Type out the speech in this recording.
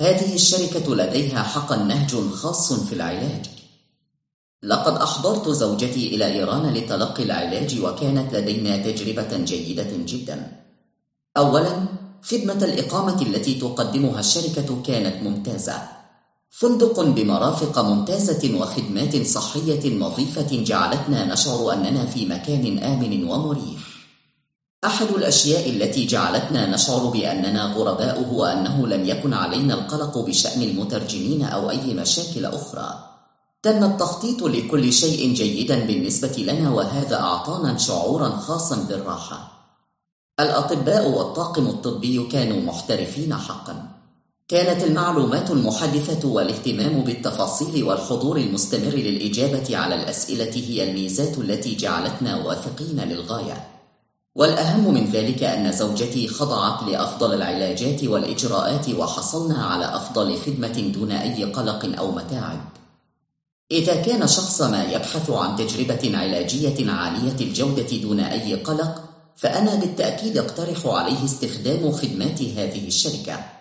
هذه الشركة لديها حقا نهج خاص في العلاج. لقد أحضرت زوجتي إلى إيران لتلقي العلاج، وكانت لدينا تجربة جيدة جدا. أولا، خدمة الإقامة التي تقدمها الشركة كانت ممتازة. فندق بمرافق ممتازة وخدمات صحية نظيفة جعلتنا نشعر أننا في مكان آمن ومريح. أحد الأشياء التي جعلتنا نشعر بأننا غرباء هو أنه لم يكن علينا القلق بشأن المترجمين أو أي مشاكل أخرى. تم التخطيط لكل شيء جيدا بالنسبة لنا، وهذا أعطانا شعورا خاصا بالراحة. الأطباء والطاقم الطبي كانوا محترفين حقا. كانت المعلومات المحدثة والاهتمام بالتفاصيل والحضور المستمر للإجابة على الأسئلة هي الميزات التي جعلتنا واثقين للغاية. والأهم من ذلك أن زوجتي خضعت لأفضل العلاجات والإجراءات، وحصلنا على أفضل خدمة دون أي قلق أو متاعب. إذا كان شخص ما يبحث عن تجربة علاجية عالية الجودة دون أي قلق، فأنا بالتأكيد أقترح عليه استخدام خدمات هذه الشركة.